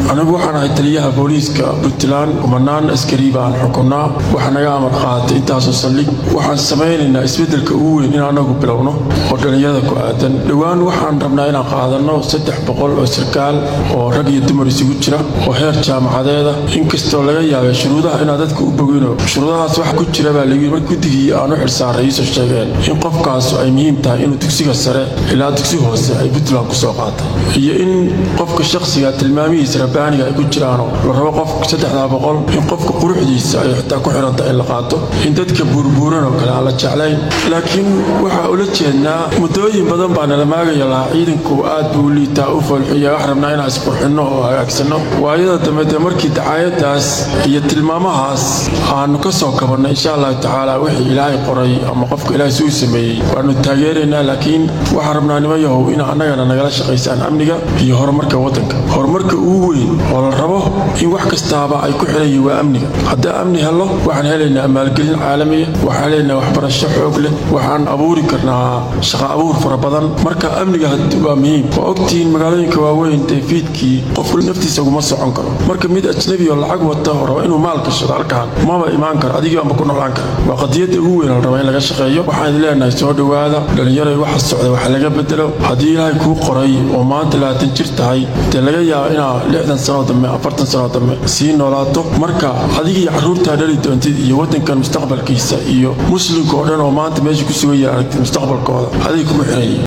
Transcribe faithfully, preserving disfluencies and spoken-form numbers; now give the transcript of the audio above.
anagu waxaan ahay taliyaha booliiska Puntland kumanaan askari baan xukunaa waxaan naga amar qaatay intaasoo saldhig waxaan sameynaynaa isbedelka ugu weyn in anagu bilowno oo dhalinyarada ku aadan dhawaan waxaan rabnaa inaan qaadano saddex boqol oo sarkaal oo rag iyo dumar isugu jira oo heer jaamacadeeda inkastoo laga yaabay shuruudaha inaad dadka u bogino shuruudahaas waxa ku jira baa lagu yiri guddigii aan u xilsaaray isoo sheegeen in qofkaas ay muhiim tahay inuu dugsiga sare ilaa dugsiga hoose ay Puntland ku soo qaato iyo in qofka shakhsiga tilmaamihiisa rabbaaniga ay ku jiraan la rabo qof saddex boqol in qofka quruxdiisa ay xitaa ku xiranta in la qaato in dadka burburan oo kale la jeclay laakiin waxa uu la jeednaa mudooyin badan baan la maagaya la ciidanku aad buu liitaa u falxiya wax rabnaa inaan isqurxino oo hagaagsano waayada dambe markii dacaayadaas iyo tilmaamahaas aanu ka soo kabanay insha Allah taala wixii Ilaahay qoray ama qofka Ilaahay soo sameeyay waanu taageereynaa laakiin waxa rabnaa nimayahow in anagana nagala shaqeysaan amniga iyo horumarka wadanka horumarka ugu weyn oo la rabo in wax kastaaba ay ku xiran waa amniga hadda amni helo waxaan helaynaa maalgelin caalami ah waxaan helaynaa waxbarasho xoog leh waxaan abuuri karnaa shaqo abuur fara badan marka amniga waa muhiim waa ogtiin magaalooyinka waaweyn Davidkii qof naftiisa kuma socon karo marka mid ajnabi oo lacag wata hore inuu maal ka shaqo halkaan ma ba imaan karo adiga ama ku noolaan karo waa qadiyada ugu weyn oo raba in laga shaqeeyo waxaan leenahay soo dhawaada dhalinyaro waxa socda waxa laga bedelo hadii Ilaahay ku qoray oo maanta labaatan jir tahay ee laga yaabo inaa lixdan sano dambe afartan sano dambe si noolaato marka adiga iyo caruurta dhali doontid iyo wadankan mustaqbalkiisa iyo muslimka oo dhan oo maanta meesha ku sugan yahay mustaqbalkooda adiga kuma xiray